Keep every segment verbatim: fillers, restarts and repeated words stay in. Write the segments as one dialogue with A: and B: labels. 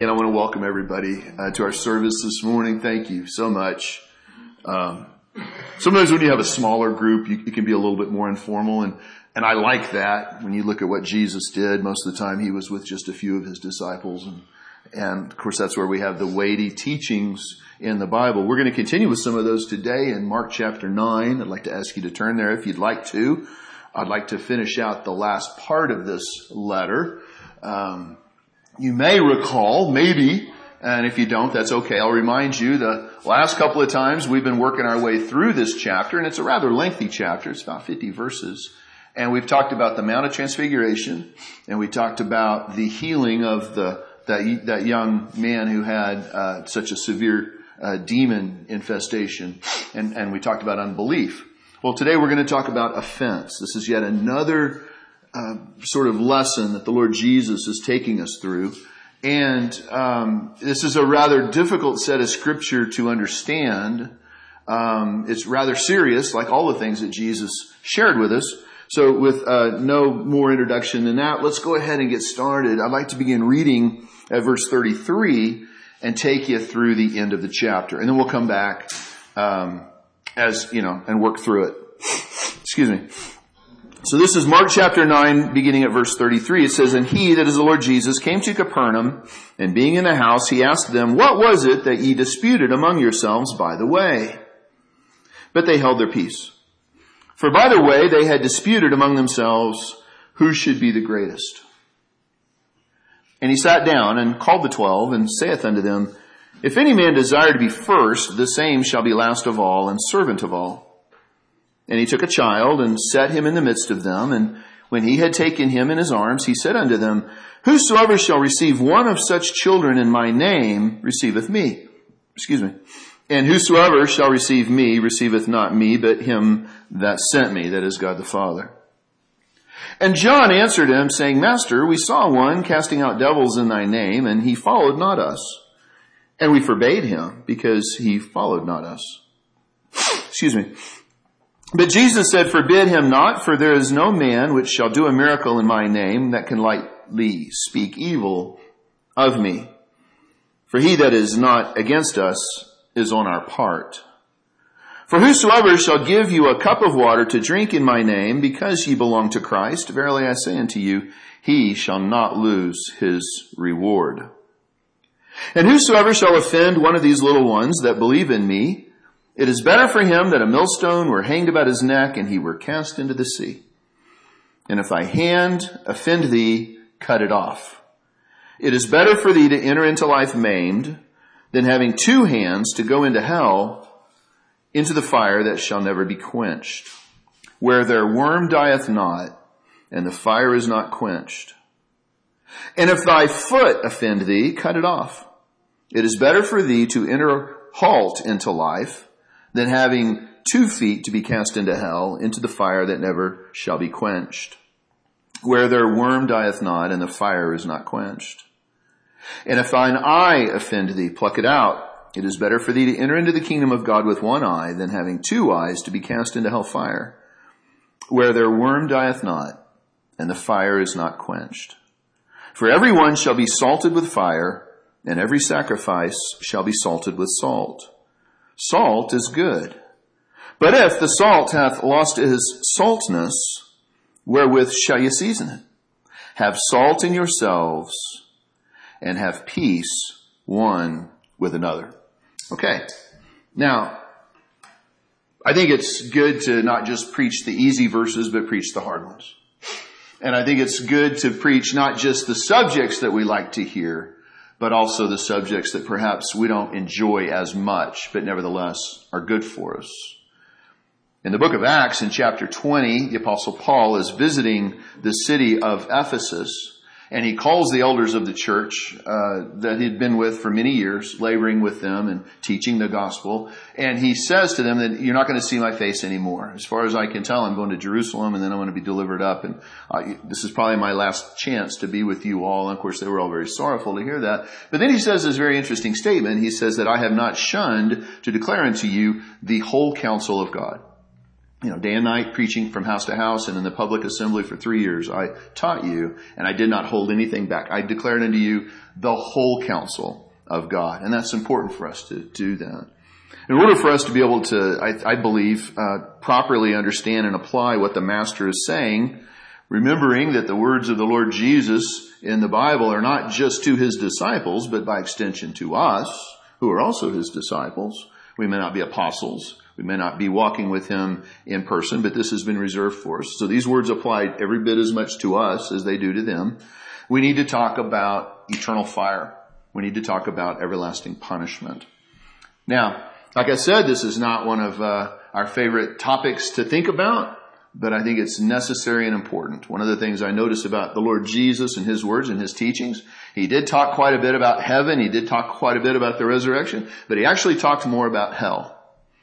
A: And I want to welcome everybody uh, to our service this morning. Thank you so much. Um, sometimes when you have a smaller group, you, it can be a little bit more informal, and, and I like that. When you look at what Jesus did, most of the time he was with just a few of his disciples. And, and of course, that's where we have the weighty teachings in the Bible. We're going to continue with some of those today in Mark chapter nine. I'd like to ask you to turn there if you'd like to. I'd like to finish out the last part of this letter. Um, You may recall, maybe, and if you don't, that's okay. I'll remind you the last couple of times we've been working our way through this chapter, and it's a rather lengthy chapter. It's about fifty verses. And we've talked about the Mount of Transfiguration, and we talked about the healing of the that, that young man who had uh, such a severe uh, demon infestation, and, and we talked about unbelief. Well, today we're going to talk about offense. This is yet another Uh, sort of lesson that the Lord Jesus is taking us through. And um, this is a rather difficult set of scripture to understand. Um, it's rather serious, like all the things that Jesus shared with us. So with uh, no more introduction than that, let's go ahead and get started. I'd like to begin reading at verse thirty-three and take you through the end of the chapter. And then we'll come back um, as, you know, and work through it. Excuse me. So this is Mark chapter nine, beginning at verse thirty-three. It says, "And he, that is the Lord Jesus, came to Capernaum, and being in the house, he asked them, What was it that ye disputed among yourselves by the way? But they held their peace. For by the way they had disputed among themselves, who should be the greatest. And he sat down, and called the twelve, and saith unto them, If any man desire to be first, the same shall be last of all, and servant of all. And he took a child and set him in the midst of them. And when he had taken him in his arms, he said unto them, Whosoever shall receive one of such children in my name receiveth me. Excuse me. And whosoever shall receive me receiveth not me, but him that sent me, that is God the Father. And John answered him, saying, Master, we saw one casting out devils in thy name, and he followed not us. And we forbade him, because he followed not us. Excuse me. But Jesus said, Forbid him not, for there is no man which shall do a miracle in my name that can lightly speak evil of me. For he that is not against us is on our part. For whosoever shall give you a cup of water to drink in my name, because ye belong to Christ, verily I say unto you, he shall not lose his reward. And whosoever shall offend one of these little ones that believe in me, it is better for him that a millstone were hanged about his neck and he were cast into the sea. And if thy hand offend thee, cut it off. It is better for thee to enter into life maimed than having two hands to go into hell, into the fire that shall never be quenched, where their worm dieth not and the fire is not quenched. And if thy foot offend thee, cut it off. It is better for thee to enter halt into life than having two feet to be cast into hell, into the fire that never shall be quenched, where their worm dieth not, and the fire is not quenched. And if thine eye offend thee, pluck it out. It is better for thee to enter into the kingdom of God with one eye, than having two eyes to be cast into hell fire, where their worm dieth not, and the fire is not quenched. For every one shall be salted with fire, and every sacrifice shall be salted with salt. Salt is good. But if the salt hath lost his saltness, wherewith shall ye season it? Have salt in yourselves, and have peace one with another. Okay. Now, I think it's good to not just preach the easy verses, but preach the hard ones. And I think it's good to preach not just the subjects that we like to hear, but also the subjects that perhaps we don't enjoy as much, but nevertheless are good for us. In the book of Acts, in chapter twenty, the Apostle Paul is visiting the city of Ephesus, and he calls the elders of the church uh, that he'd been with for many years, laboring with them and teaching the gospel. And he says to them that you're not going to see my face anymore. As far as I can tell, I'm going to Jerusalem, and then I'm going to be delivered up. And uh, this is probably my last chance to be with you all. And of course, they were all very sorrowful to hear that. But then he says this very interesting statement. He says that I have not shunned to declare unto you the whole counsel of God. you know, day and night preaching from house to house and in the public assembly for three years. I taught you, and I did not hold anything back. I declared unto you the whole counsel of God. And that's important for us to do that. In order for us to be able to, I, I believe, uh, properly understand and apply what the Master is saying, remembering that the words of the Lord Jesus in the Bible are not just to his disciples, but by extension to us, who are also his disciples. We may not be apostles. We may not be walking with him in person, but this has been reserved for us. So these words apply every bit as much to us as they do to them. We need to talk about eternal fire. We need to talk about everlasting punishment. Now, like I said, this is not one of uh, our favorite topics to think about, but I think it's necessary and important. One of the things I notice about the Lord Jesus and his words and his teachings, he did talk quite a bit about heaven. He did talk quite a bit about the resurrection, but he actually talked more about hell.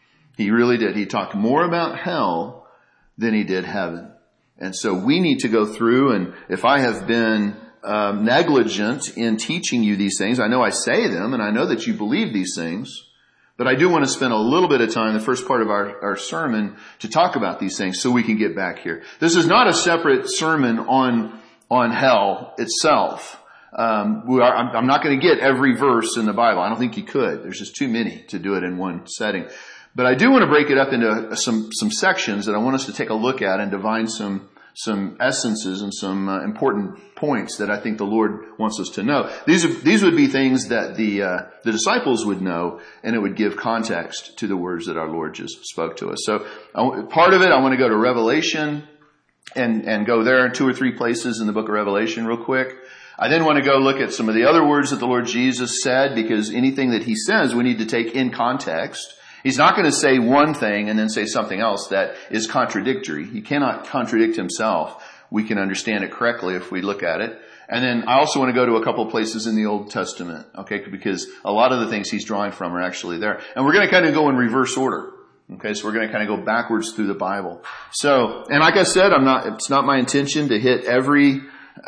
A: He really did. He talked more about hell than he did heaven. And so we need to go through, and if I have been um, negligent in teaching you these things, I know I say them, and I know that you believe these things, but I do want to spend a little bit of time, the first part of our, our sermon, to talk about these things so we can get back here. This is not a separate sermon on, on hell itself. Um, we are, I'm, I'm not going to get every verse in the Bible. I don't think you could. There's just too many to do it in one setting. But I do want to break it up into some, some sections that I want us to take a look at and divine some, some essences and some uh, important points that I think the Lord wants us to know. These are, these would be things that the, uh, the disciples would know, and it would give context to the words that our Lord just spoke to us. So I, part of it, I want to go to Revelation and, and go there in two or three places in the book of Revelation real quick. I then want to go look at some of the other words that the Lord Jesus said, because anything that he says we need to take in context. He's not going to say one thing and then say something else that is contradictory. He cannot contradict himself. We can understand it correctly if we look at it. And then I also want to go to a couple of places in the Old Testament, okay, because a lot of the things he's drawing from are actually there. And we're going to kind of go in reverse order. Okay, so we're going to kind of go backwards through the Bible. So, and like I said, I'm not, it's not my intention to hit every,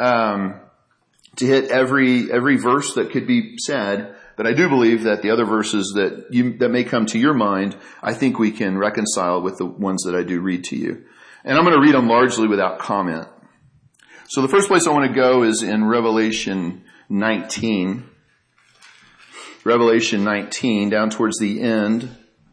A: um, to hit every, every verse that could be said. But I do believe that the other verses that you, that may come to your mind, I think we can reconcile with the ones that I do read to you. And I'm going to read them largely without comment. So the first place I want to go is in Revelation nineteen. Revelation nineteen, down towards the end.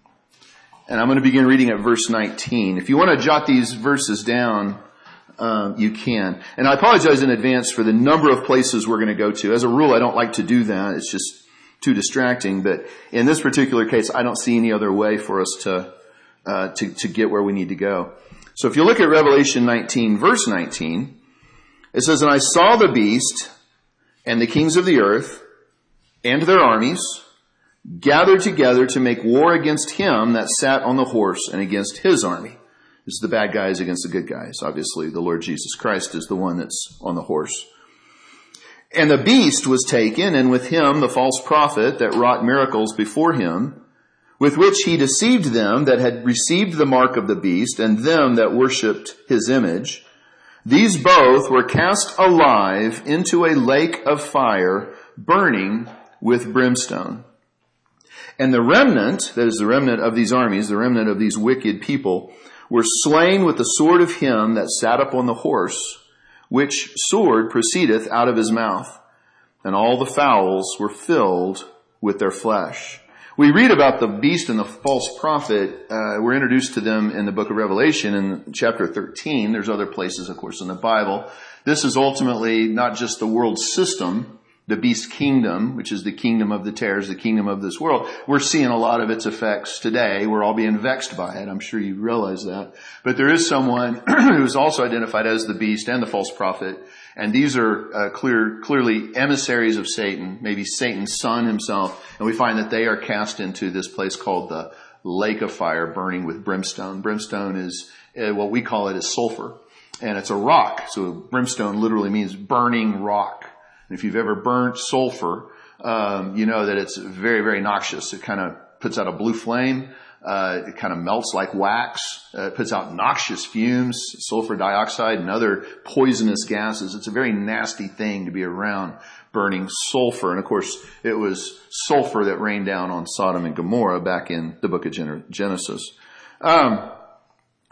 A: And I'm going to begin reading at verse nineteen. If you want to jot these verses down, um, you can. And I apologize in advance for the number of places we're going to go to. As a rule, I don't like to do that. It's just too distracting, but in this particular case, I don't see any other way for us to, uh, to, to get where we need to go. So if you look at Revelation nineteen, verse nineteen, it says, "And I saw the beast and the kings of the earth and their armies gathered together to make war against him that sat on the horse and against his army." This is the bad guys against the good guys. Obviously, the Lord Jesus Christ is the one that's on the horse. "And the beast was taken, and with him the false prophet that wrought miracles before him, with which he deceived them that had received the mark of the beast, and them that worshipped his image. These both were cast alive into a lake of fire, burning with brimstone. And the remnant," that is the remnant of these armies, the remnant of these wicked people, "were slain with the sword of him that sat upon the horse, which sword proceedeth out of his mouth, and all the fowls were filled with their flesh." We read about the beast and the false prophet. Uh, we're introduced to them in the book of Revelation in chapter thirteen. There's other places, of course, in the Bible. This is ultimately not just the world system, the beast kingdom, which is the kingdom of the tares, the kingdom of this world. We're seeing a lot of its effects today. We're all being vexed by it. I'm sure you realize that. But there is someone who's also identified as the beast and the false prophet. And these are uh, clear, clearly emissaries of Satan, maybe Satan's son himself. And we find that they are cast into this place called the lake of fire, burning with brimstone. Brimstone is uh, what we call it is sulfur. And it's a rock. So brimstone literally means burning rock. And if you've ever burnt sulfur, um, you know that it's very, very noxious. It kind of puts out a blue flame. Uh, it kind of melts like wax. Uh, it puts out noxious fumes, sulfur dioxide, and other poisonous gases. It's a very nasty thing to be around, burning sulfur. And of course, it was sulfur that rained down on Sodom and Gomorrah back in the book of Genesis. Um,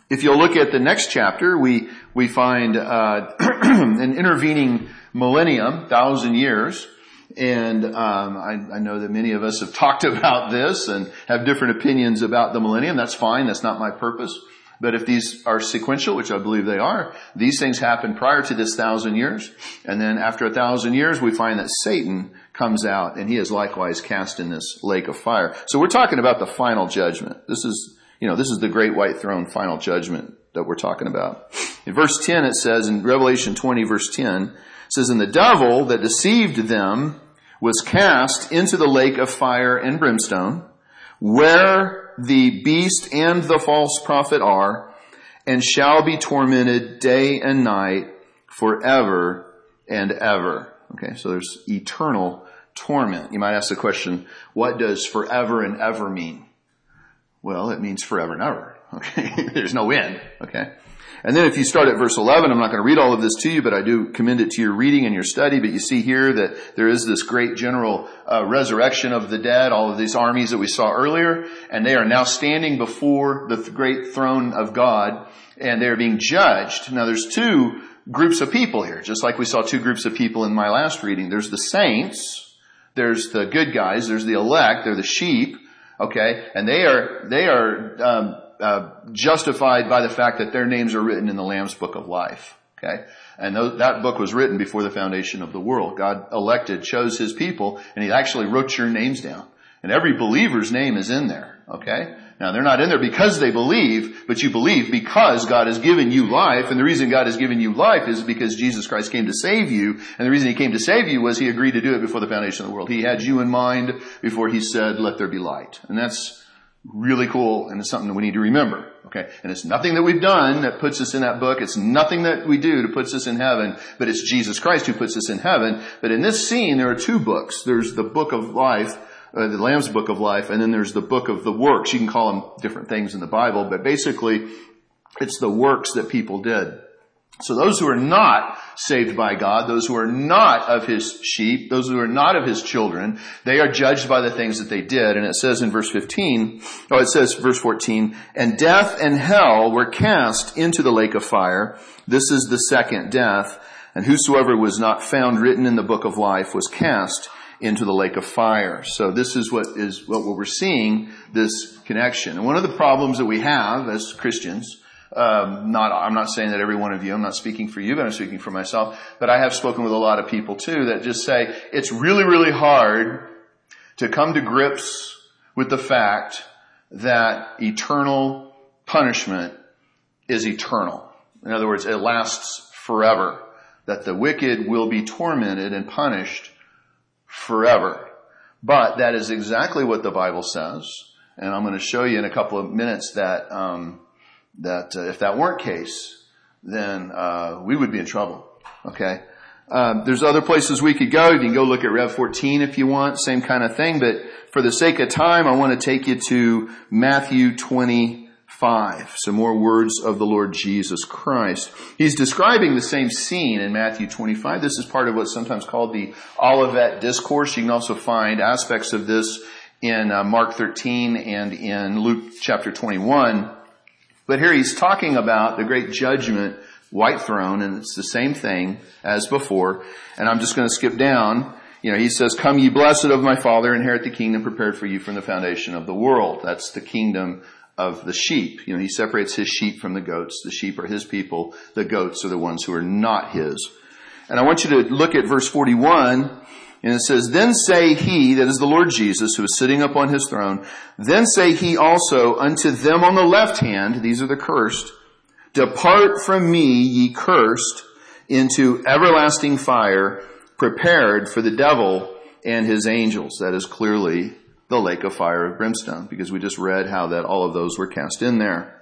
A: If you'll look at the next chapter, we, we find, uh, an intervening millennium, thousand years. And, um, I, I know that many of us have talked about this and have different opinions about the millennium. That's fine. That's not my purpose. But if these are sequential, which I believe they are, these things happen prior to this thousand years. And then after a thousand years, we find that Satan comes out and he is likewise cast in this lake of fire. So we're talking about the final judgment. This is, you know, this is the great white throne final judgment that we're talking about. In verse ten, it says in Revelation twenty, verse ten, it says, "And the devil that deceived them was cast into the lake of fire and brimstone, where the beast and the false prophet are, and shall be tormented day and night forever and ever." Okay, so there's eternal torment. You might ask the question, what does forever and ever mean? Well, it means forever and ever. Okay, there's no end. Okay. And then if you start at verse eleven, I'm not going to read all of this to you, but I do commend it to your reading and your study. But you see here that there is this great general uh, resurrection of the dead, all of these armies that we saw earlier, and they are now standing before the th- great throne of God, and they are being judged. Now there's two groups of people here, just like we saw two groups of people in my last reading. There's the saints, there's the good guys, there's the elect, they're the sheep, okay, and they are, they are, um, Uh, justified by the fact that their names are written in the Lamb's Book of Life. Okay? And th- that book was written before the foundation of the world. God elected, chose his people, and he actually wrote your names down. And every believer's name is in there. Okay? Now they're not in there because they believe, but you believe because God has given you life. And the reason God has given you life is because Jesus Christ came to save you. And the reason he came to save you was he agreed to do it before the foundation of the world. He had you in mind before he said, "Let there be light." And that's really cool, and it's something that we need to remember. Okay? And it's nothing that we've done that puts us in that book. It's nothing that we do to put us in heaven, but it's Jesus Christ who puts us in heaven. But in this scene, there are two books. There's the book of life, uh, the Lamb's Book of Life, and then there's the book of the works. You can call them different things in the Bible, but basically, it's the works that people did. So those who are not saved by God, those who are not of his sheep, those who are not of his children, they are judged by the things that they did. And it says in verse fifteen, oh, it says verse fourteen, "And death and hell were cast into the lake of fire. This is the second death. And whosoever was not found written in the book of life was cast into the lake of fire." So this is what is what we're seeing, this connection. And one of the problems that we have as Christians, Um, not, I'm not saying that every one of you, I'm not speaking for you, but I'm speaking for myself. But I have spoken with a lot of people too that just say it's really, really hard to come to grips with the fact that eternal punishment is eternal. In other words, it lasts forever. That the wicked will be tormented and punished forever. But that is exactly what the Bible says. And I'm going to show you in a couple of minutes that, um, that uh, if that weren't case, then uh we would be in trouble. Okay? Um, there's other places we could go. You can go look at Rev fourteen if you want, same kind of thing. But for the sake of time, I want to take you to Matthew twenty-five. Some more words of the Lord Jesus Christ. He's describing the same scene in Matthew twenty-five. This is part of what's sometimes called the Olivet Discourse. You can also find aspects of this in uh, Mark thirteen and in Luke chapter twenty-one. But here he's talking about the great judgment, white throne, and it's the same thing as before. And I'm just going to skip down. You know, he says, "Come ye blessed of my Father, inherit the kingdom prepared for you from the foundation of the world." That's the kingdom of the sheep. You know, he separates his sheep from the goats. The sheep are his people. The goats are the ones who are not his. And I want you to look at verse forty-one. And it says, "Then say he," that is the Lord Jesus, who is sitting upon his throne, "then say he also unto them on the left hand," these are the cursed, "Depart from me, ye cursed, into everlasting fire, prepared for the devil and his angels." That is clearly the lake of fire of brimstone, because we just read how that all of those were cast in there.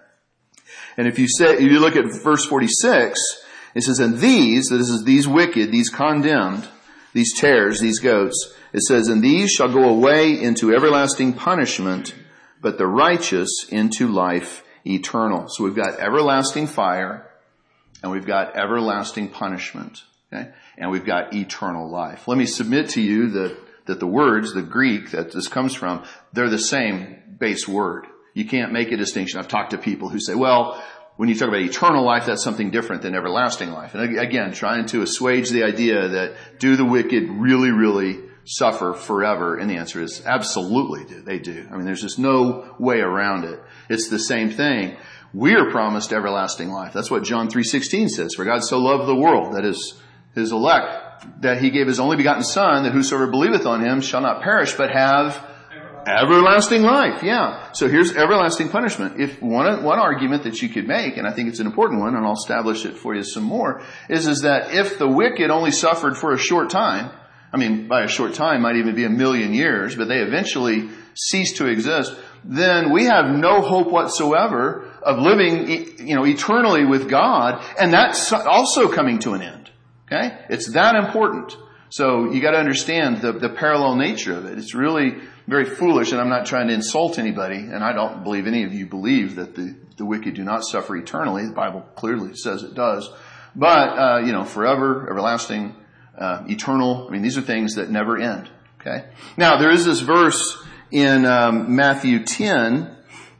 A: And if you say, if you look at verse forty-six, it says, "And these," that is these wicked, these condemned, these tares, these goats, it says, "And these shall go away into everlasting punishment, but the righteous into life eternal." So we've got everlasting fire, and we've got everlasting punishment, okay? And we've got eternal life. Let me submit to you that, that the words, the Greek that this comes from, they're the same base word. You can't make a distinction. I've talked to people who say, well, when you talk about eternal life, that's something different than everlasting life. And again, trying to assuage the idea that do the wicked really, really suffer forever? And the answer is absolutely do. They do. I mean, there's just no way around it. It's the same thing. We are promised everlasting life. That's what John three sixteen says. For God so loved the world, that is his elect, that he gave his only begotten Son, that whosoever believeth on him shall not perish, but have everlasting life. Yeah. So here's everlasting punishment. If one, one argument that you could make, and I think it's an important one, and I'll establish it for you some more, is, is that if the wicked only suffered for a short time, I mean, by a short time might even be a million years, but they eventually cease to exist, then we have no hope whatsoever of living, you know, eternally with God, and that's also coming to an end. Okay? It's that important. So you got to understand the, the parallel nature of it. It's really very foolish, and I'm not trying to insult anybody, and I don't believe any of you believe that the, the wicked do not suffer eternally. The Bible clearly says it does. But, uh, you know, forever, everlasting, uh, eternal, I mean, these are things that never end. Okay? Now, there is this verse in um, Matthew ten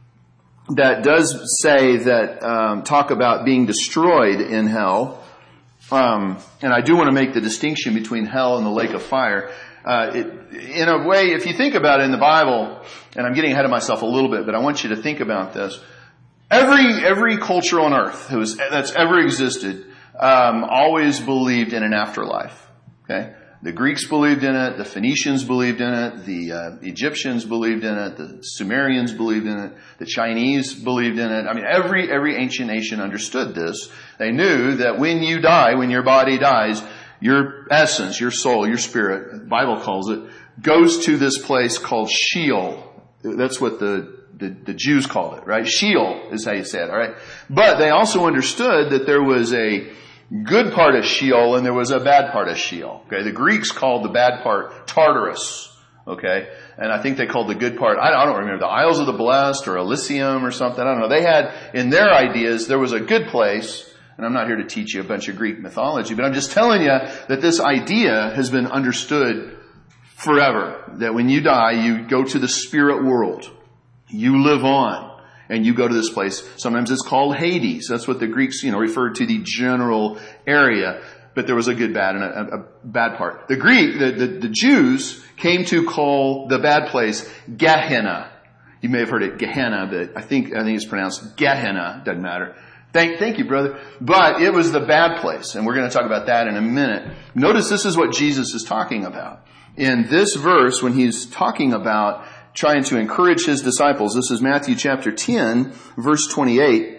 A: that does say that, um, talk about being destroyed in hell. Um, and I do want to make the distinction between hell and the lake of fire. Uh, it, in a way, if you think about it in the Bible, and I'm getting ahead of myself a little bit, but I want you to think about this. Every, every culture on earth who is, that's ever existed, um, always believed in an afterlife. Okay? The Greeks believed in it, the Phoenicians believed in it, the uh, Egyptians believed in it, the Sumerians believed in it, the Chinese believed in it. I mean, every, every ancient nation understood this. They knew that when you die, when your body dies, your essence, your soul, your spirit, the Bible calls it, goes to this place called Sheol. That's what the, the, the Jews called it, right? Sheol is how you say it, all right? But they also understood that there was a good part of Sheol and there was a bad part of Sheol. Okay, the Greeks called the bad part Tartarus. Okay, and I think they called the good part, I don't remember, the Isles of the Blessed or Elysium or something. I don't know. They had in their ideas there was a good place. And I'm not here to teach you a bunch of Greek mythology, but I'm just telling you that this idea has been understood forever. That when you die, you go to the spirit world. You live on. And you go to this place. Sometimes it's called Hades. That's what the Greeks, you know, referred to the general area. But there was a good, bad, and a, a bad part. The Greek, the, the, the Jews came to call the bad place Gehenna. You may have heard it Gehenna, but I think, I think it's pronounced Gehenna. Doesn't matter. Thank, thank you, brother. But it was the bad place, and we're going to talk about that in a minute. Notice this is what Jesus is talking about. In this verse, when he's talking about trying to encourage his disciples, this is Matthew chapter ten, verse twenty-eight.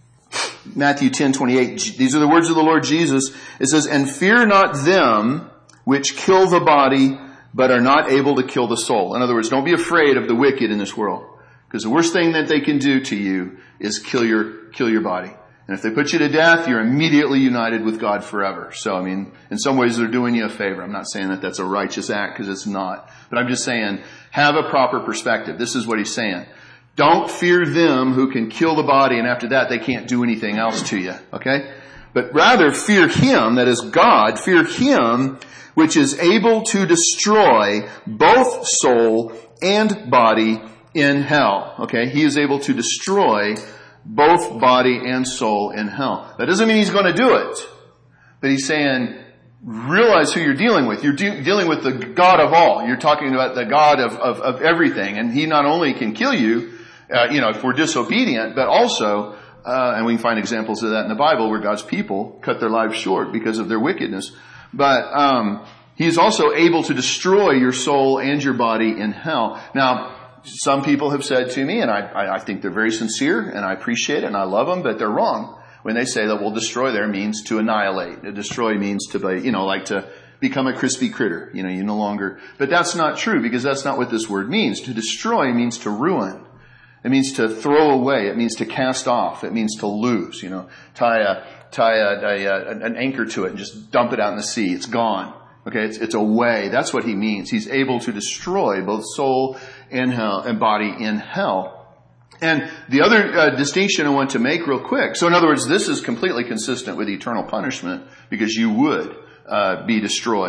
A: Matthew ten, twenty-eight. These are the words of the Lord Jesus. It says, "And fear not them which kill the body, but are not able to kill the soul." In other words, don't be afraid of the wicked in this world. Because the worst thing that they can do to you is kill your, kill your body. And if they put you to death, you're immediately united with God forever. So, I mean, in some ways they're doing you a favor. I'm not saying that that's a righteous act, because it's not. But I'm just saying, have a proper perspective. This is what he's saying. Don't fear them who can kill the body, and after that they can't do anything else to you. Okay? But rather fear him, that is God, fear him which is able to destroy both soul and body in hell. Okay? He is able to destroy both body and soul in hell. That doesn't mean he's going to do it. But he's saying, realize who you're dealing with. You're de- dealing with the God of all. You're talking about the God of, of, of everything. And he not only can kill you, uh, you know, if we're disobedient, but also, uh, and we can find examples of that in the Bible where God's people cut their lives short because of their wickedness. But, um, he's also able to destroy your soul and your body in hell. Now, some people have said to me, and I, I think they're very sincere, and I appreciate it, and I love them, but they're wrong when they say that, well, destroy there means to annihilate. Destroy means to, be, you know, like to become a crispy critter. You know, you no longer, but that's not true, because that's not what this word means. To destroy means to ruin. It means to throw away. It means to cast off. It means to lose, you know, tie a, tie a, a, a an anchor to it and just dump it out in the sea. It's gone. Okay, it's, it's away. That's what he means. He's able to destroy both soul and hell and body in hell. And the other uh, distinction I want to make real quick. So in other words, this is completely consistent with eternal punishment, because you would uh, be destroyed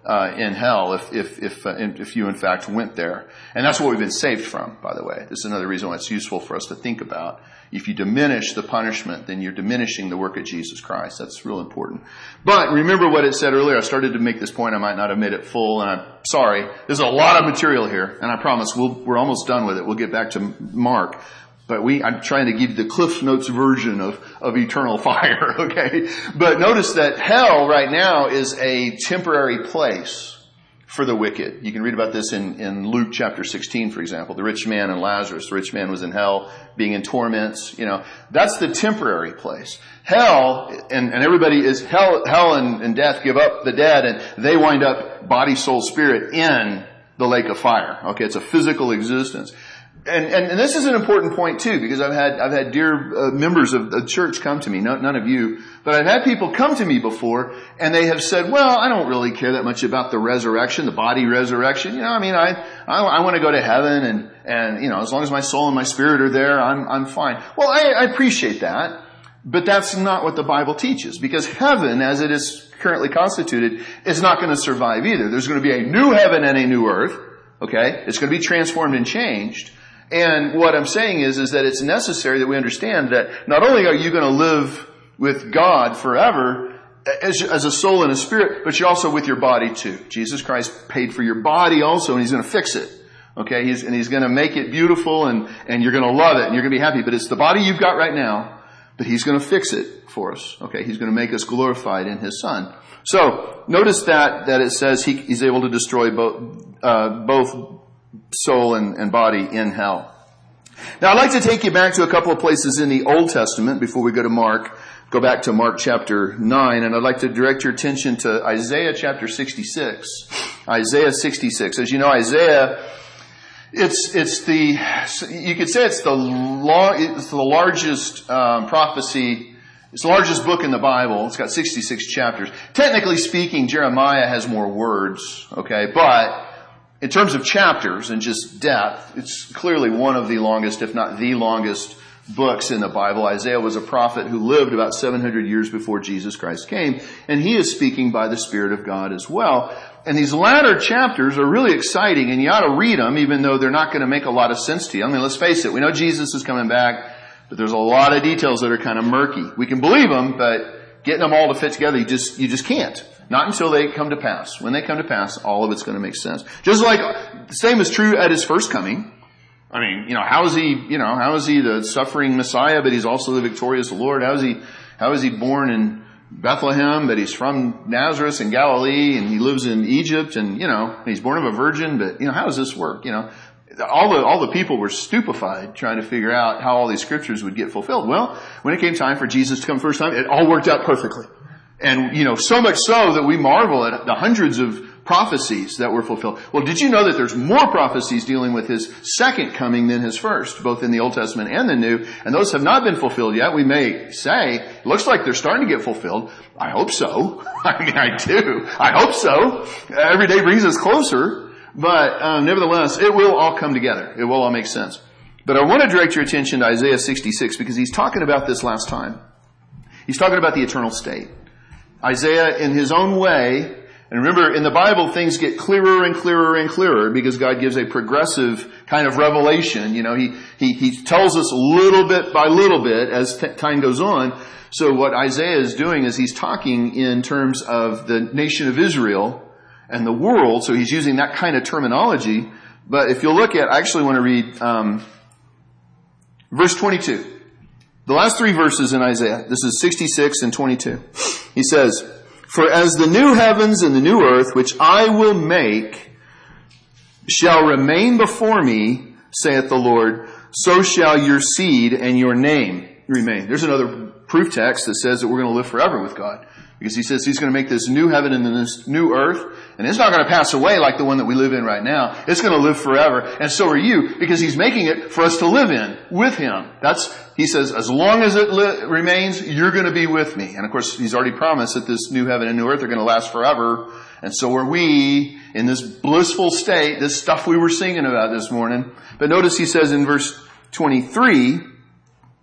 A: uh, in hell if if if, uh, if you in fact went there. And that's what we've been saved from, by the way. This is another reason why it's useful for us to think about. If you diminish the punishment, then you're diminishing the work of Jesus Christ. That's real important. But remember what it said earlier. I started to make this point. I might not have made it full, and I'm sorry. There's a lot of material here, and I promise we'll, we're almost done with it. We'll get back to Mark. But we, I'm trying to give you the Cliff Notes version of, of eternal fire, okay? But notice that hell right now is a temporary place for the wicked. You can read about this in, in Luke chapter sixteen, for example. The rich man and Lazarus. The rich man was in hell, being in torments. You know, that's the temporary place. Hell, and, and everybody is, hell, hell and, and death give up the dead, and they wind up body, soul, spirit in the lake of fire. Okay, it's a physical existence. And, and, and this is an important point too, because I've had, I've had dear uh, members of the church come to me, no, none of you, but I've had people come to me before and they have said, well, I don't really care that much about the resurrection, the body resurrection. You know, I mean, I, I, I want to go to heaven and, and, you know, as long as my soul and my spirit are there, I'm, I'm fine. Well, I, I appreciate that, but that's not what the Bible teaches, because heaven, as it is currently constituted, is not going to survive either. There's going to be a new heaven and a new earth. Okay. It's going to be transformed and changed. And what I'm saying is, is that it's necessary that we understand that not only are you going to live with God forever as, as a soul and a spirit, but you're also with your body too. Jesus Christ paid for your body also, and He's going to fix it. Okay, He's, and He's going to make it beautiful, and, and you're going to love it, and you're going to be happy. But it's the body you've got right now, but He's going to fix it for us. Okay, He's going to make us glorified in His Son. So notice that that it says he, He's able to destroy both uh, both. soul and, and body in hell. Now I'd like to take you back to a couple of places in the Old Testament before we go to Mark. Go back to Mark chapter nine, and I'd like to direct your attention to Isaiah chapter sixty-six. Isaiah sixty-six. As you know, Isaiah, it's it's the you could say it's the law, it's the largest um, prophecy. It's the largest book in the Bible. It's got sixty-six chapters. Technically speaking, Jeremiah has more words, okay, but in terms of chapters and just depth, it's clearly one of the longest, if not the longest, books in the Bible. Isaiah was a prophet who lived about seven hundred years before Jesus Christ came, and he is speaking by the Spirit of God as well. And these latter chapters are really exciting, and you ought to read them, even though they're not going to make a lot of sense to you. I mean, let's face it, we know Jesus is coming back, but there's a lot of details that are kind of murky. We can believe them, but getting them all to fit together, you just you just can't. Not until they come to pass. When they come to pass, all of it's going to make sense. Just like the same is true at His first coming. I mean, you know, how is He, you know, how is He the suffering Messiah, but He's also the victorious Lord? How is He, how is He born in Bethlehem, but He's from Nazareth in Galilee, and He lives in Egypt, and, you know, He's born of a virgin, but, you know, how does this work? You know, all the, all the people were stupefied trying to figure out how all these scriptures would get fulfilled. Well, when it came time for Jesus to come first time, it all worked out perfectly. And, you know, so much so that we marvel at the hundreds of prophecies that were fulfilled. Well, did you know that there's more prophecies dealing with His second coming than His first, both in the Old Testament and the New? And those have not been fulfilled yet. We may say, it looks like they're starting to get fulfilled. I hope so. I mean, I do. I hope so. Every day brings us closer. But um, nevertheless, it will all come together. It will all make sense. But I want to direct your attention to Isaiah sixty-six, because he's talking about this last time. He's talking about the eternal state. Isaiah, in his own way, and remember, in the Bible, things get clearer and clearer and clearer because God gives a progressive kind of revelation. You know, He, He, He tells us little bit by little bit as t- time goes on. So what Isaiah is doing is he's talking in terms of the nation of Israel and the world. So he's using that kind of terminology. But if you'll look at, I actually want to read, um, verse twenty-two. The last three verses in Isaiah. This is sixty-six and twenty-two. He says, "For as the new heavens and the new earth, which I will make, shall remain before me, saith the Lord, so shall your seed and your name remain." There's another proof text that says that we're going to live forever with God. Because He says He's going to make this new heaven and this new earth. And it's not going to pass away like the one that we live in right now. It's going to live forever. And so are you, because He's making it for us to live in with Him. That's, He says, as long as it li- remains, you're going to be with me. And of course, He's already promised that this new heaven and new earth are going to last forever. And so are we in this blissful state, this stuff we were singing about this morning. But notice He says in verse twenty-three,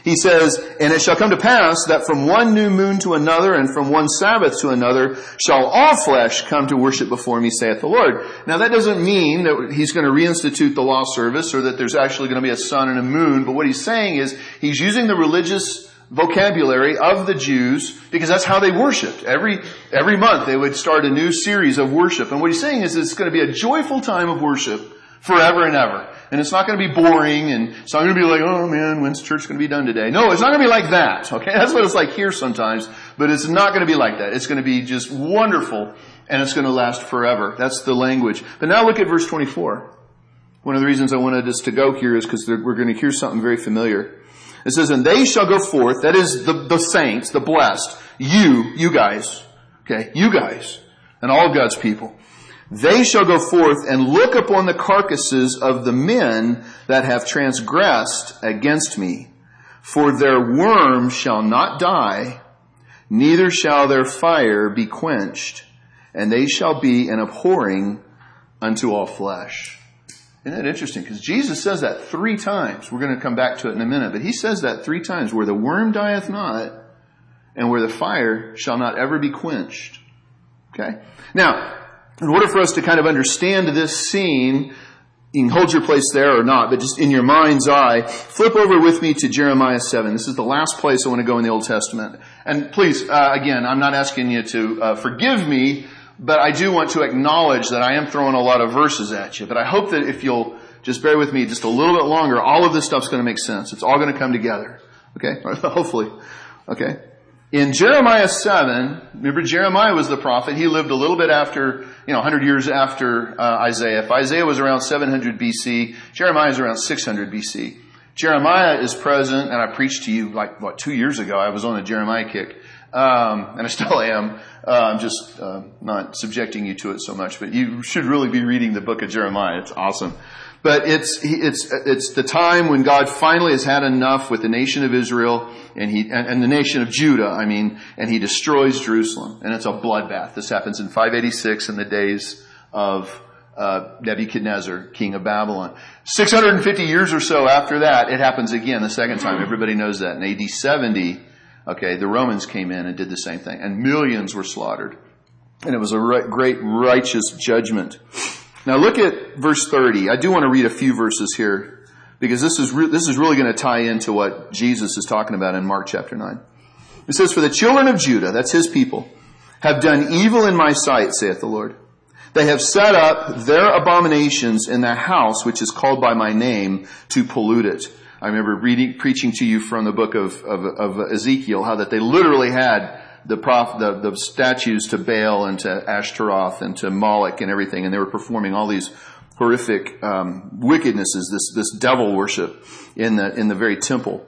A: He says, and it shall come to pass that from one new moon to another and from one Sabbath to another shall all flesh come to worship before me, saith the Lord. Now that doesn't mean that he's going to reinstitute the law service or that there's actually going to be a sun and a moon. But what he's saying is he's using the religious vocabulary of the Jews because that's how they worshiped. Every, every month they would start a new series of worship. And what he's saying is it's going to be a joyful time of worship forever and ever. And it's not going to be boring, and it's not going to be like, oh man, when's church going to be done today? No, it's not going to be like that, okay? That's what it's like here sometimes, but it's not going to be like that. It's going to be just wonderful, and it's going to last forever. That's the language. But now look at verse twenty-four. One of the reasons I wanted us to go here is because we're going to hear something very familiar. It says, and they shall go forth, that is the, the saints, the blessed, you, you guys, okay, you guys, and all of God's people. They shall go forth and look upon the carcasses of the men that have transgressed against me. For their worm shall not die, neither shall their fire be quenched, and they shall be an abhorring unto all flesh. Isn't that interesting? Because Jesus says that three times. We're going to come back to it in a minute, but he says that three times, where the worm dieth not, and where the fire shall not ever be quenched. Okay? Now, in order for us to kind of understand this scene, you can hold your place there or not, but just in your mind's eye, flip over with me to Jeremiah seven. This is the last place I want to go in the Old Testament. And please, uh, again, I'm not asking you to uh, forgive me, but I do want to acknowledge that I am throwing a lot of verses at you. But I hope that if you'll just bear with me just a little bit longer, all of this stuff's going to make sense. It's all going to come together. Okay? Hopefully. Okay? In Jeremiah seven, remember Jeremiah was the prophet. He lived a little bit after, you know, one hundred years after uh, Isaiah. If Isaiah was around seven hundred B C, Jeremiah is around six hundred B C. Jeremiah is present, and I preached to you like, what, two years ago. I was on a Jeremiah kick, um, and I still am. Uh, I'm just uh, not subjecting you to it so much, but you should really be reading the book of Jeremiah. It's awesome. But it's it's it's the time when God finally has had enough with the nation of Israel and he and, and the nation of Judah, I mean, and he destroys Jerusalem. And it's a bloodbath. This happens in five eighty-six in the days of uh Nebuchadnezzar, king of Babylon. six hundred fifty years or so after that, it happens again the second time. Everybody knows that. In A D seventy, okay, the Romans came in and did the same thing. And millions were slaughtered. And it was a right, great righteous judgment. Now look at verse thirty. I do want to read a few verses here because this is re- this is really going to tie into what Jesus is talking about in Mark chapter nine. It says, for the children of Judah, that's his people, have done evil in my sight, saith the Lord. They have set up their abominations in the house which is called by my name to pollute it. I remember reading, preaching to you from the book of, of, of Ezekiel, how that they literally had the, prof, the the statues to Baal and to Ashtaroth and to Moloch and everything, and they were performing all these horrific um, wickednesses, this this devil worship in the in the very temple.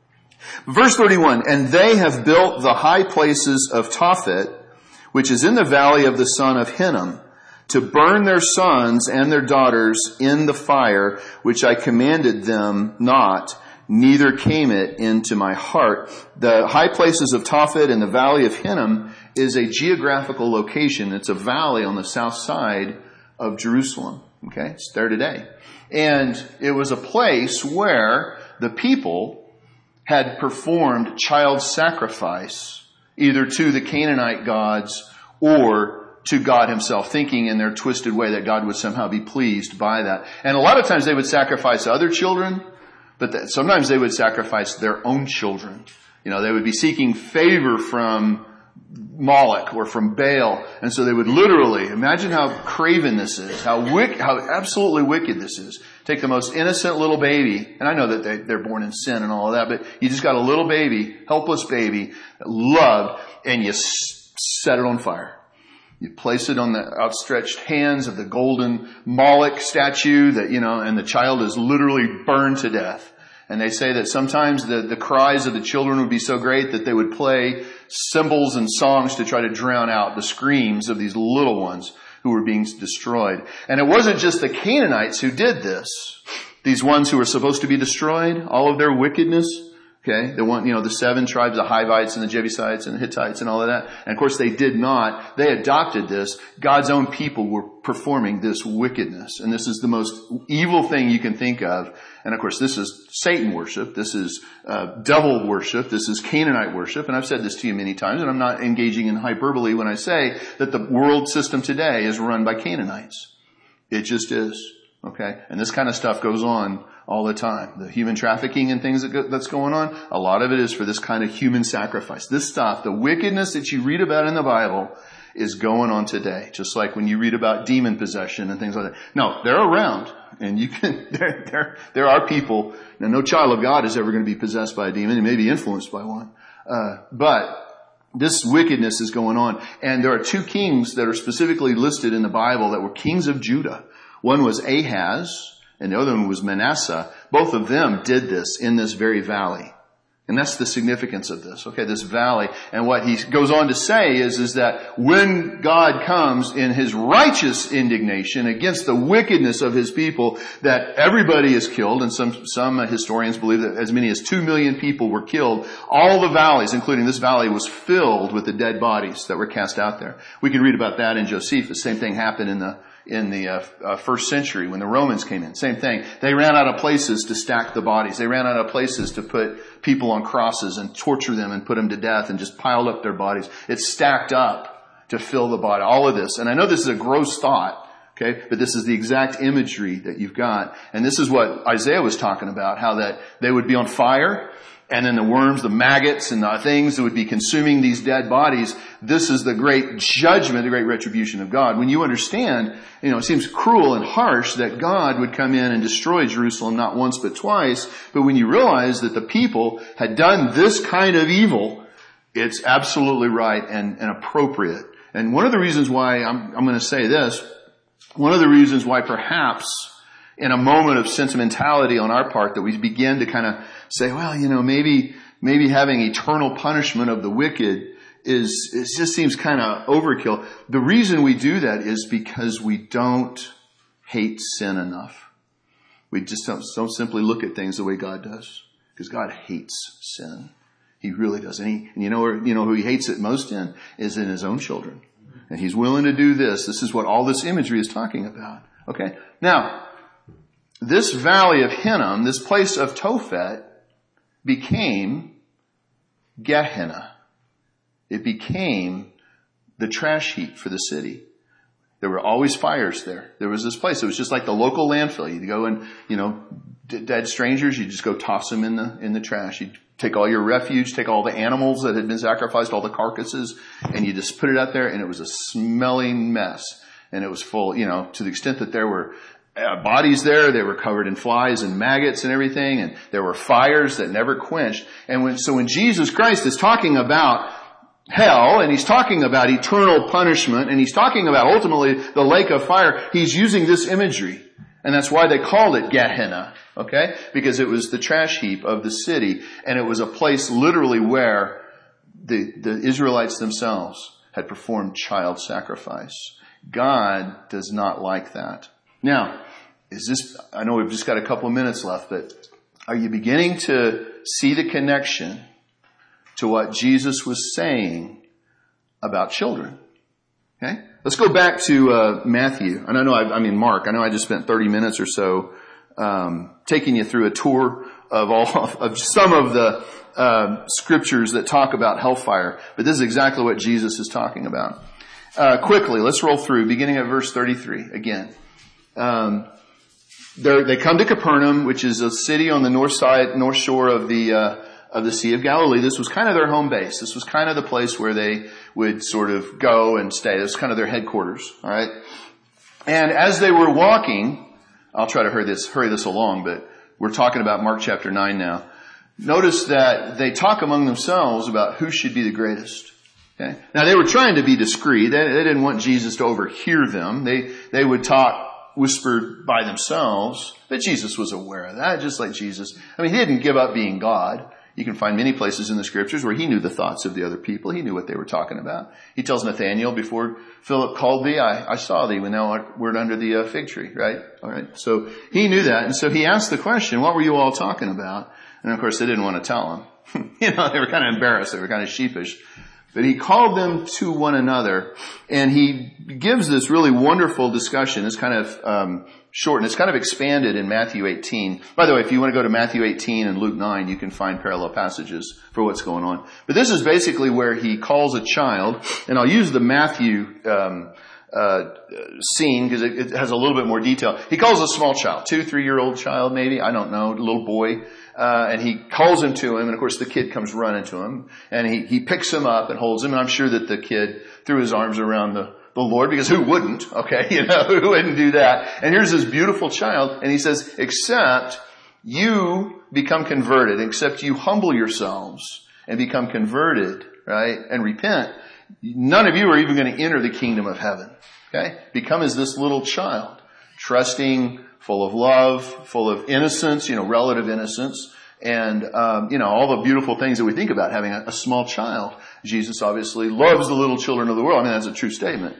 A: Verse thirty-one, and they have built the high places of Tophet, which is in the valley of the son of Hinnom, to burn their sons and their daughters in the fire, which I commanded them not, neither came it into my heart. The high places of Tophet and the valley of Hinnom is a geographical location. It's a valley on the south side of Jerusalem. Okay, it's there today. And it was a place where the people had performed child sacrifice, either to the Canaanite gods or to God himself, thinking in their twisted way that God would somehow be pleased by that. And a lot of times they would sacrifice other children, but that sometimes they would sacrifice their own children. You know, they would be seeking favor from Moloch or from Baal. And so they would literally, imagine how craven this is, how wick, how absolutely wicked this is. Take the most innocent little baby, and I know that they, they're born in sin and all of that, but you just got a little baby, helpless baby, loved, and you s- set it on fire. You place it on the outstretched hands of the golden Moloch statue that, you know, and the child is literally burned to death. And they say that sometimes the, the cries of the children would be so great that they would play cymbals and songs to try to drown out the screams of these little ones who were being destroyed. And it wasn't just the Canaanites who did this. These ones who were supposed to be destroyed, all of their wickedness, Okay, the one, you know, the seven tribes, the Hivites and the Jebusites and the Hittites and all of that. And of course they did not. They adopted this. God's own people were performing this wickedness. And this is the most evil thing you can think of. And of course this is Satan worship. This is uh, devil worship. This is Canaanite worship. And I've said this to you many times, and I'm not engaging in hyperbole when I say that the world system today is run by Canaanites. It just is. Okay, and this kind of stuff goes on all the time. The human trafficking and things that go, that's going on, a lot of it is for this kind of human sacrifice. This stuff, the wickedness that you read about in the Bible, is going on today. Just like when you read about demon possession and things like that. No, they're around, and you can. There, there, there are people. Now, no child of God is ever going to be possessed by a demon. He may be influenced by one, uh, but this wickedness is going on. And there are two kings that are specifically listed in the Bible that were kings of Judah. One was Ahaz, and the other one was Manasseh. Both of them did this in this very valley. And that's the significance of this. Okay, this valley. And what he goes on to say is, is that when God comes in his righteous indignation against the wickedness of his people, that everybody is killed. And some, some historians believe that as many as two million people were killed. All the valleys, including this valley, was filled with the dead bodies that were cast out there. We can read about that in Josephus. Same thing happened in the in the uh, uh, first century when the Romans came in. Same thing. They ran out of places to stack the bodies. They ran out of places to put people on crosses and torture them and put them to death and just piled up their bodies. It's stacked up to fill the body. All of this. And I know this is a gross thought, okay, but this is the exact imagery that you've got. And this is what Isaiah was talking about, how that they would be on fire, and then the worms, the maggots, and the things that would be consuming these dead bodies. This is the great judgment, the great retribution of God. When you understand, you know, it seems cruel and harsh that God would come in and destroy Jerusalem not once but twice. But when you realize that the people had done this kind of evil, it's absolutely right and, and appropriate. And one of the reasons why I'm, I'm going to say this, one of the reasons why perhaps in a moment of sentimentality on our part that we begin to kind of say, well, you know, maybe, maybe having eternal punishment of the wicked is, it just seems kind of overkill. The reason we do that is because we don't hate sin enough. We just don't, don't simply look at things the way God does, because God hates sin. He really does. And, he, and you know, you know who he hates it most in is in his own children. And he's willing to do this. This is what all this imagery is talking about. Okay. Now, this valley of Hinnom, this place of Tophet, became Gehenna. It became the trash heap for the city. There were always fires there. There was this place. It was just like the local landfill. You'd go and, you know, dead strangers, you just go toss them in the, in the trash. You'd take all your refuge, take all the animals that had been sacrificed, all the carcasses, and you just put it out there, and it was a smelling mess. And it was full, you know, to the extent that there were Uh, bodies there, they were covered in flies and maggots and everything, and there were fires that never quenched. And when, so when Jesus Christ is talking about hell, and he's talking about eternal punishment, and he's talking about ultimately the lake of fire, he's using this imagery. And that's why they called it Gehenna, okay? Because it was the trash heap of the city, and it was a place literally where the, the Israelites themselves had performed child sacrifice. God does not like that. Now, is this, I know we've just got a couple of minutes left, but are you beginning to see the connection to what Jesus was saying about children? Okay? Let's go back to uh, Matthew. And I know, I, I mean Mark, I know I just spent thirty minutes or so um, taking you through a tour of all of some of the uh, scriptures that talk about hellfire. But this is exactly what Jesus is talking about. Uh, quickly, let's roll through, beginning at verse thirty-three again. Um, they come to Capernaum, which is a city on the north side, north shore of the, uh, of the Sea of Galilee. This was kind of their home base. This was kind of the place where they would sort of go and stay. This was kind of their headquarters. All right. And as they were walking, I'll try to hurry this, hurry this along, but we're talking about Mark chapter nine now. Notice that they talk among themselves about who should be the greatest. Okay. Now they were trying to be discreet. They, they didn't want Jesus to overhear them. They, they would talk whispered by themselves, but Jesus was aware of that, just like Jesus. I mean, he didn't give up being God. You can find many places in the scriptures where he knew the thoughts of the other people. He knew what they were talking about. He tells Nathanael, before Philip called thee, I, I saw thee when thou wert under the uh, fig tree, right? All right. So he knew that. And so he asked the question, what were you all talking about? And of course, they didn't want to tell him. You know, they were kind of embarrassed. They were kind of sheepish. But he called them to one another, and he gives this really wonderful discussion. It's kind of um, short, and it's kind of expanded in Matthew eighteen. By the way, if you want to go to Matthew eighteen and Luke nine, you can find parallel passages for what's going on. But this is basically where he calls a child, and I'll use the Matthew um, uh scene because it, it has a little bit more detail. He calls a small child, two, three-year-old child maybe, I don't know, a little boy. Uh, and he calls him to him, and of course the kid comes running to him, and he, he picks him up and holds him, and I'm sure that the kid threw his arms around the, the Lord, because who wouldn't, okay, you know, who wouldn't do that? And here's this beautiful child, and he says, except you become converted, except you humble yourselves and become converted, right, and repent, none of you are even going to enter the kingdom of heaven, okay? Become as this little child, trusting, full of love, full of innocence, you know, relative innocence, and, um, you know, all the beautiful things that we think about having a, a small child. Jesus obviously loves the little children of the world. I mean, that's a true statement.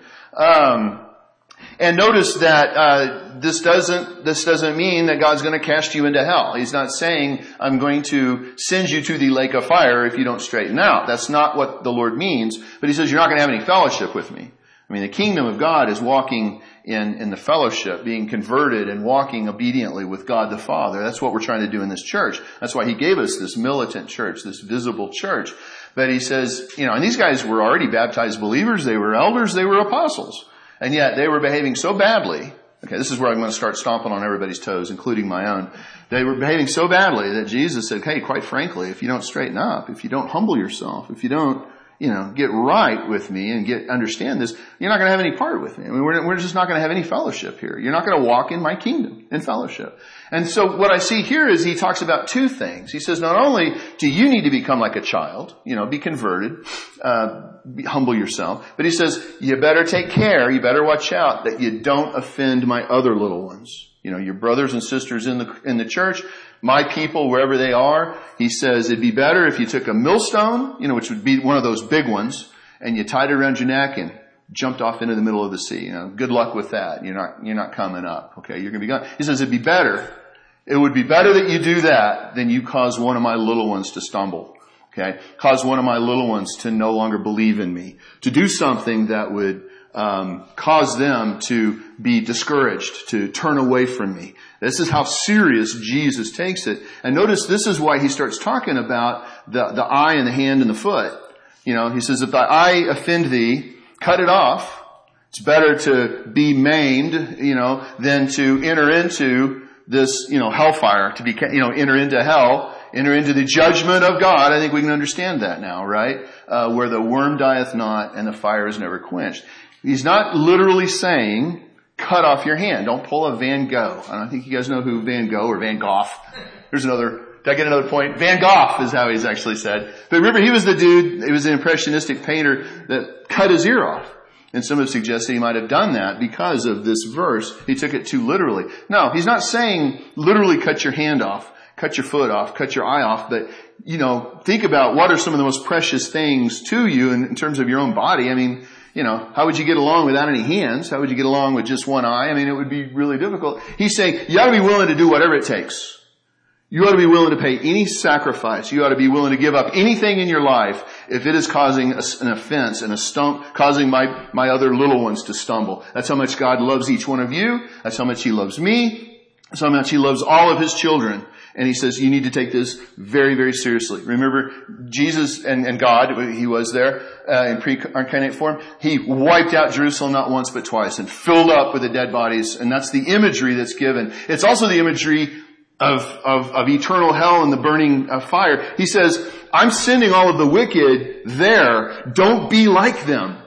A: Um, and notice that, uh, this doesn't, this doesn't mean that God's going to cast you into hell. He's not saying, I'm going to send you to the lake of fire if you don't straighten out. That's not what the Lord means. But he says, you're not going to have any fellowship with me. I mean, the kingdom of God is walking in, in the fellowship, being converted and walking obediently with God the Father. That's what we're trying to do in this church. That's why he gave us this militant church, this visible church. But he says, you know, and these guys were already baptized believers. They were elders. They were apostles. And yet they were behaving so badly. Okay, this is where I'm going to start stomping on everybody's toes, including my own. They were behaving so badly that Jesus said, hey, quite frankly, if you don't straighten up, if you don't humble yourself, if you don't, you know, get right with me and get, understand this, you're not going to have any part with me. I mean, we're, we're just not going to have any fellowship here. You're not going to walk in my kingdom in fellowship. And so what I see here is he talks about two things. He says, not only do you need to become like a child, you know, be converted, uh, be, humble yourself, but he says, you better take care, you better watch out that you don't offend my other little ones. You know, your brothers and sisters in the, in the church, my people, wherever they are. He says it'd be better if you took a millstone, you know, which would be one of those big ones, and you tied it around your neck and jumped off into the middle of the sea. You know, good luck with that. You're not, you're not coming up. Okay. You're going to be gone. He says it'd be better. It would be better that you do that than you cause one of my little ones to stumble. Okay. Cause one of my little ones to no longer believe in me, to do something that would Um, cause them to be discouraged, to turn away from me. This is how serious Jesus takes it. And notice this is why he starts talking about the, the eye and the hand and the foot. You know, he says, if thy eye offend thee, cut it off. It's better to be maimed, you know, than to enter into this, you know, hellfire, to be, you know, enter into hell, enter into the judgment of God. I think we can understand that now, right? Uh, where the worm dieth not and the fire is never quenched. He's not literally saying, cut off your hand. Don't pull a Van Gogh. I don't think you guys know who Van Gogh or Van Gogh. There's another, did I get another point? Van Gogh is how he's actually said. But remember, he was the dude, he was an impressionistic painter that cut his ear off. And some have suggested he might have done that because of this verse. He took it too literally. No, he's not saying literally cut your hand off, cut your foot off, cut your eye off, but, you know, think about what are some of the most precious things to you in, in terms of your own body. I mean, you know, how would you get along without any hands? How would you get along with just one eye? I mean, it would be really difficult. He's saying you ought to be willing to do whatever it takes. You ought to be willing to pay any sacrifice. You ought to be willing to give up anything in your life if it is causing a, an offense and a stump, causing my, my other little ones to stumble. That's how much God loves each one of you. That's how much he loves me. That's how much he loves all of his children. And he says, you need to take this very, very seriously. Remember, Jesus and, and God, he was there uh, in pre-incarnate form. He wiped out Jerusalem not once but twice and filled up with the dead bodies. And that's the imagery that's given. It's also the imagery of, of, of eternal hell and the burning of fire. He says, I'm sending all of the wicked there. Don't be like them.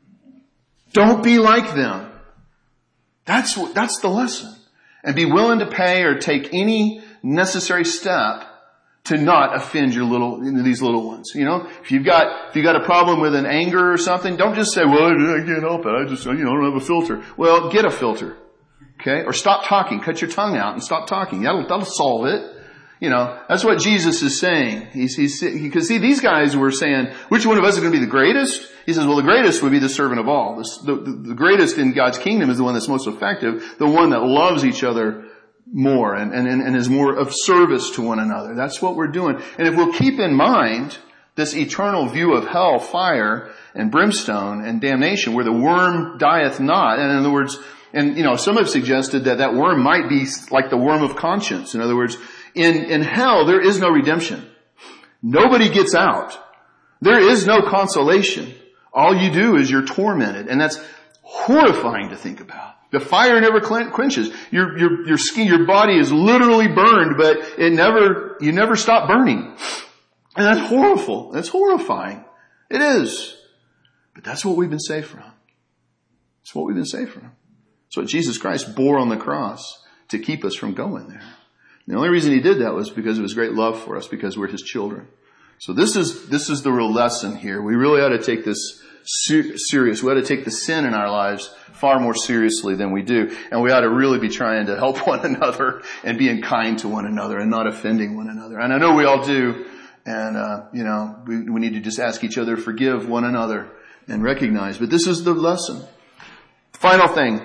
A: Don't be like them. That's what, that's the lesson. And be willing to pay or take any necessary step to not offend your little, these little ones. You know, if you've got, if you've got a problem with an anger or something, don't just say, well, I can't help it. I just, you know, I don't have a filter. Well, get a filter. Okay. Or stop talking. Cut your tongue out and stop talking. That'll, that'll solve it. You know, that's what Jesus is saying. He's, he's, because see, these guys were saying, which one of us is going to be the greatest? He says, well, the greatest would be the servant of all. The, the, the greatest in God's kingdom is the one that's most effective, the one that loves each other more and, and, and is more of service to one another. That's what we're doing. And if we'll keep in mind this eternal view of hell, fire, and brimstone and damnation, where the worm dieth not, and in other words, and you know, some have suggested that that worm might be like the worm of conscience. In other words, in, in hell there is no redemption. Nobody gets out. There is no consolation. All you do is you're tormented, and that's horrifying to think about. The fire never quenches. Your, your, your skin, your body is literally burned, but it never, you never stop burning. And that's horrible. That's horrifying. It is. But that's what we've been saved from. It's what we've been saved from. It's what Jesus Christ bore on the cross to keep us from going there. And the only reason he did that was because of his great love for us, because we're his children. So this is, this is the real lesson here. We really ought to take this ser- serious. We ought to take the sin in our lives far more seriously than we do. And we ought to really be trying to help one another and being kind to one another and not offending one another. And I know we all do. And, uh, you know, we, we need to just ask each other, forgive one another and recognize. But this is the lesson. Final thing.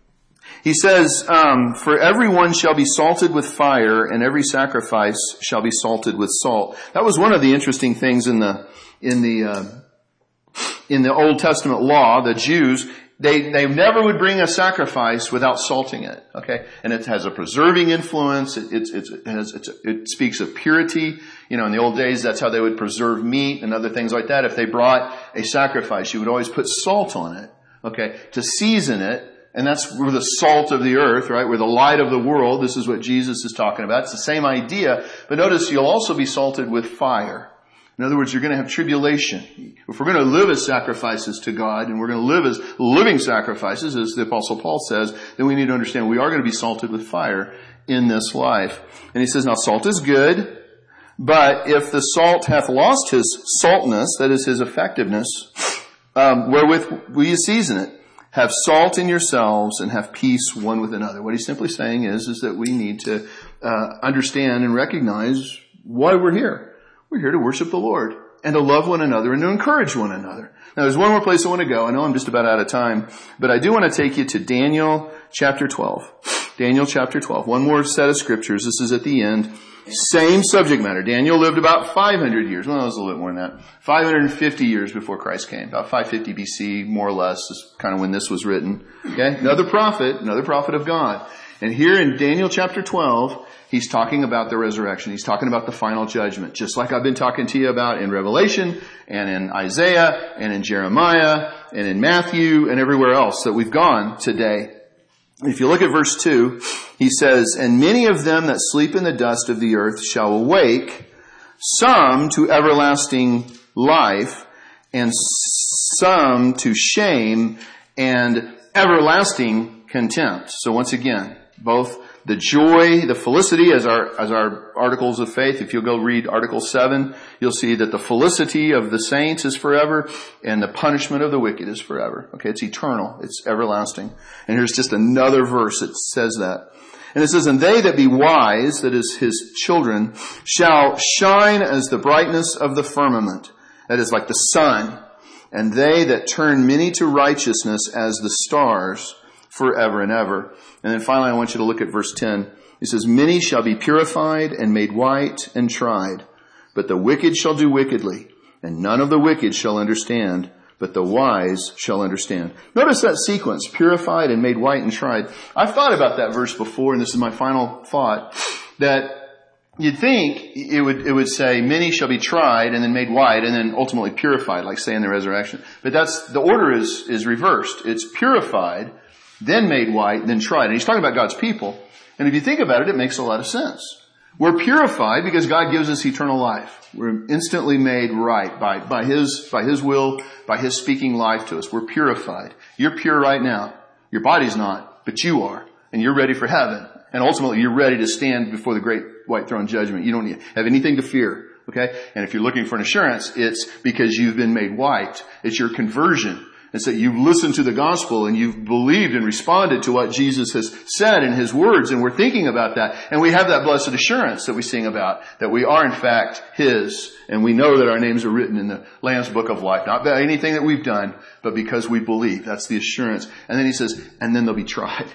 A: He says, um, for everyone shall be salted with fire, and every sacrifice shall be salted with salt. That was one of the interesting things in the, in the, uh, in the Old Testament law. The Jews, They, they never would bring a sacrifice without salting it. Okay. And it has a preserving influence. It, it's, it's, it, has, it's, it speaks of purity. You know, in the old days, that's how they would preserve meat and other things like that. If they brought a sacrifice, you would always put salt on it. Okay. To season it. And that's where the salt of the earth, right? We're the light of the world. This is what Jesus is talking about. It's the same idea. But notice you'll also be salted with fire. In other words, you're going to have tribulation. If we're going to live as sacrifices to God, and we're going to live as living sacrifices, as the Apostle Paul says, then we need to understand we are going to be salted with fire in this life. And he says, now salt is good, but if the salt hath lost his saltness, that is his effectiveness, um, wherewith will you season it? Have salt in yourselves and have peace one with another. What he's simply saying is, is that we need to uh, understand and recognize why we're here. We're here to worship the Lord and to love one another and to encourage one another. Now, there's one more place I want to go. I know I'm just about out of time, but I do want to take you to Daniel chapter twelve. Daniel chapter twelve. One more set of scriptures. This is at the end. Same subject matter. Daniel lived about five hundred years. Well, it was a little more than that. five hundred fifty years before Christ came. About five fifty B C, more or less, is kind of when this was written. Okay? Another prophet, another prophet of God. And here in Daniel chapter twelve, he's talking about the resurrection. He's talking about the final judgment. Just like I've been talking to you about in Revelation and in Isaiah and in Jeremiah and in Matthew and everywhere else that we've gone today. If you look at verse two, he says, and many of them that sleep in the dust of the earth shall awake, some to everlasting life, and some to shame and everlasting contempt. So once again, both the joy, the felicity as our, as our articles of faith. If you'll go read Article seven, you'll see that the felicity of the saints is forever and the punishment of the wicked is forever. Okay, it's eternal. It's everlasting. And here's just another verse that says that. And it says, and they that be wise, that is his children, shall shine as the brightness of the firmament. That is like the sun. And they that turn many to righteousness as the stars forever and ever. And then finally, I want you to look at verse ten. He says, many shall be purified and made white and tried, but the wicked shall do wickedly, and none of the wicked shall understand, but the wise shall understand. Notice that sequence, purified and made white and tried. I've thought about that verse before, and this is my final thought, that you'd think it would, it would say, many shall be tried and then made white and then ultimately purified, like say in the resurrection. But that's, the order is, is reversed. It's purified, then made white, then tried. And he's talking about God's people. And if you think about it, it makes a lot of sense. We're purified because God gives us eternal life. We're instantly made right by, by His, by His will, by His speaking life to us. We're purified. You're pure right now. Your body's not, but you are. And you're ready for heaven. And ultimately, you're ready to stand before the great white throne judgment. You don't have anything to fear. Okay? And if you're looking for an assurance, it's because you've been made white. It's your conversion. It's that you've listened to the gospel and you've believed and responded to what Jesus has said in His words, and we're thinking about that. And we have that blessed assurance that we sing about, that we are in fact His, and we know that our names are written in the Lamb's Book of Life. Not by anything that we've done, but because we believe. That's the assurance. And then he says, and then they'll be tried.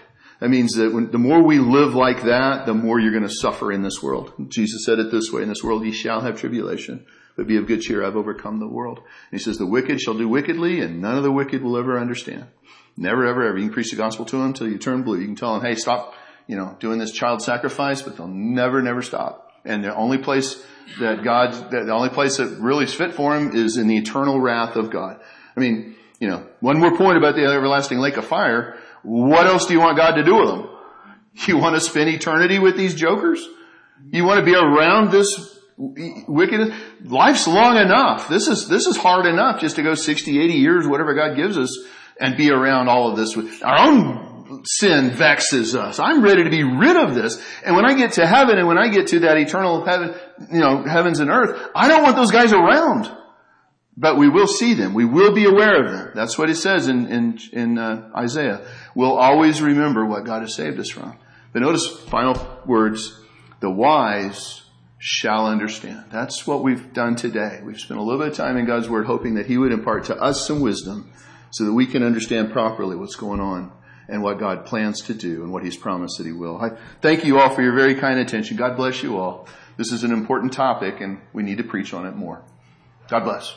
A: That means that when, the more we live like that, the more you're going to suffer in this world. Jesus said it this way, in this world ye shall have tribulation, but be of good cheer, I've overcome the world. And he says the wicked shall do wickedly, and none of the wicked will ever understand. Never, ever, ever. You can preach the gospel to them until you turn blue. You can tell them, hey, stop, you know, doing this child sacrifice, but they'll never, never stop. And the only place that God, the only place that really is fit for them is in the eternal wrath of God. I mean, you know, one more point about the everlasting lake of fire. What else do you want God to do with them? You want to spend eternity with these jokers? You want to be around this wicked? Life's long enough. This is, this is hard enough just to go sixty, eighty years, whatever God gives us, and be around all of this. Our own sin vexes us. I'm ready to be rid of this. And when I get to heaven and when I get to that eternal heaven, you know, heavens and earth, I don't want those guys around. But we will see them. We will be aware of them. That's what it says in, in, in uh, Isaiah. We'll always remember what God has saved us from. But notice, final words, the wise shall understand. That's what we've done today. We've spent a little bit of time in God's Word hoping that He would impart to us some wisdom so that we can understand properly what's going on and what God plans to do and what He's promised that He will. I thank you all for your very kind attention. God bless you all. This is an important topic and we need to preach on it more. God bless.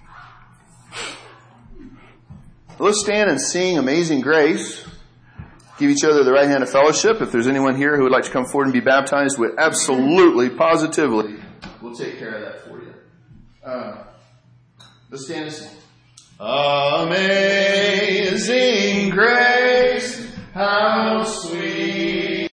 A: Let's stand and sing Amazing Grace. Give each other the right hand of fellowship. If there's anyone here who would like to come forward and be baptized, we absolutely, positively, we'll take care of that for you. Uh, let's stand and sing. Amazing grace, how sweet